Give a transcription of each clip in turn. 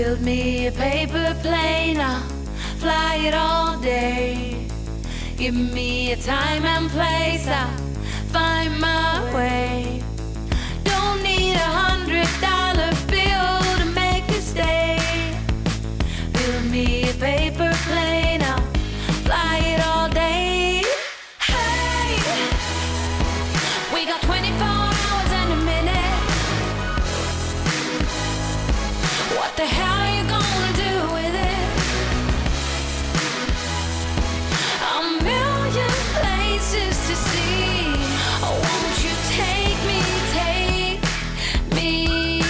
Build me a paper plane, I'll fly it all day. Give me a time and place, I'll find my way. Don't need $100 bill to make a stay. Build me a paper plane, I'll fly it all day. Hey, we got 24 hours and a minute. What the hell are you gonna do with it? A million places to see. Oh, won't you take me, take me?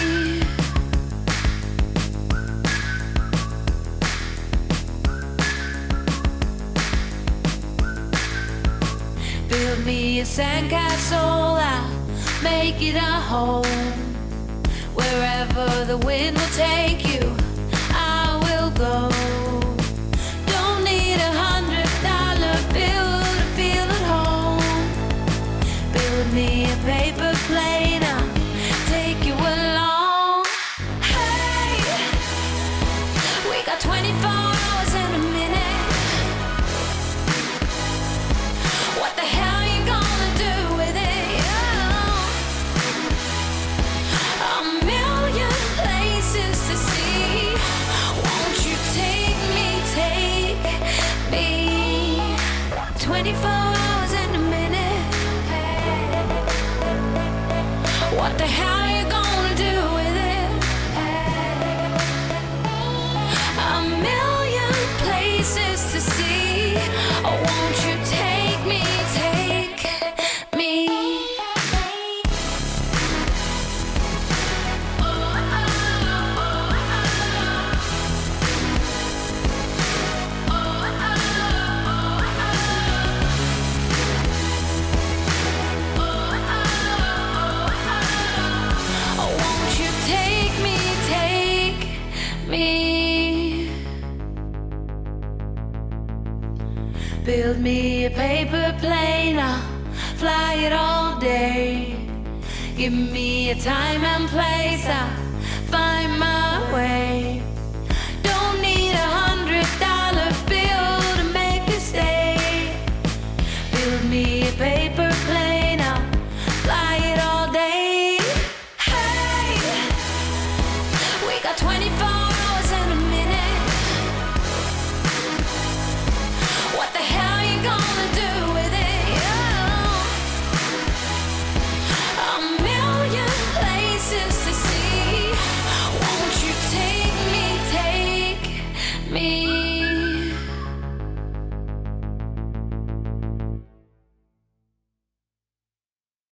Build me a sandcastle, I'll make it a home. Wherever the wind will take you, I will go. Don't need $100 bill to feel at home. Build me a paper plane, I'll take you along. Hey, we got 24 hours and a minute. What the hell are you gonna do with it? A million places to see. Won't you take me, take me? 24 hours and a minute. What the hell are you gonna do with it? A million places to see. Oh, won't you take me, take me? Oh, won't you take me, take me? Build me a paper plane, I'll fly it all day. Give me a time and place, I'll find my way.